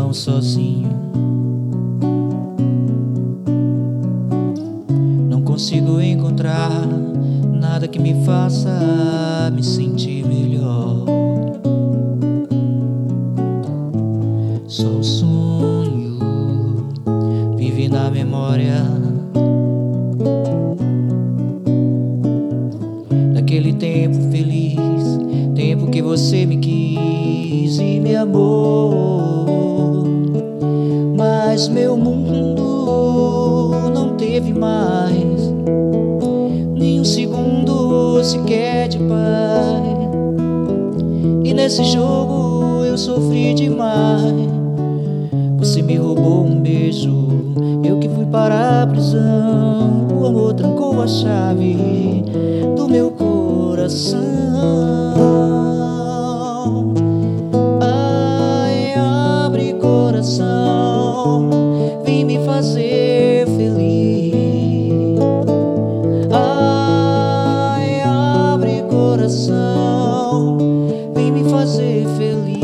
tão sozinho. Não consigo encontrar nada que me faça me sentir melhor. Só o sonho vive na memória daquele tempo feliz, tempo que você me quis e me amou. Mas meu mundo não teve mais nem um segundo sequer de paz. E nesse jogo eu sofri demais. Você me roubou um beijo, eu que fui para a prisão. O amor trancou a chave do meu coração. Ai, abre coração, vem me fazer feliz. Ai, abre coração, vem me fazer feliz.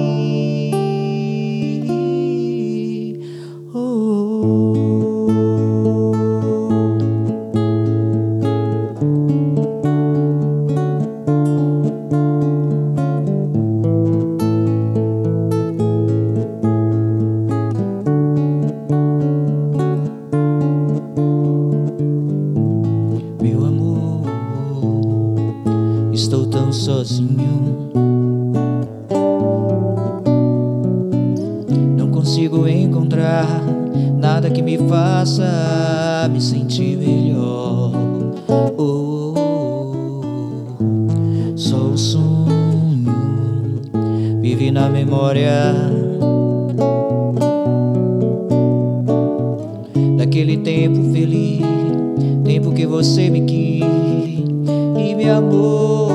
Meu amor, estou tão sozinho. Não consigo encontrar nada que me faça me sentir melhor. Oh, oh, oh. Só o sonho vive na memória daquele tempo feliz, tempo que você me quis e me amou.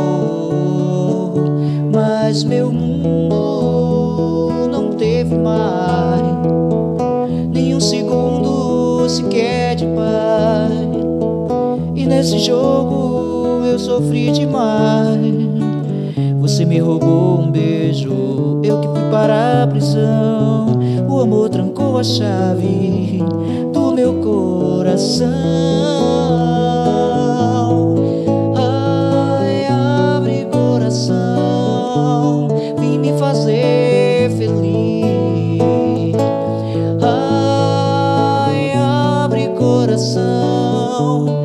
Mas meu mundo não teve mais nem um segundo sequer de paz. E nesse jogo eu sofri demais. Você me roubou um beijo, eu que fui para a prisão. O amor trancou a chave do meu coração. Ai, abre coração, vem me fazer feliz. Ai, abre coração,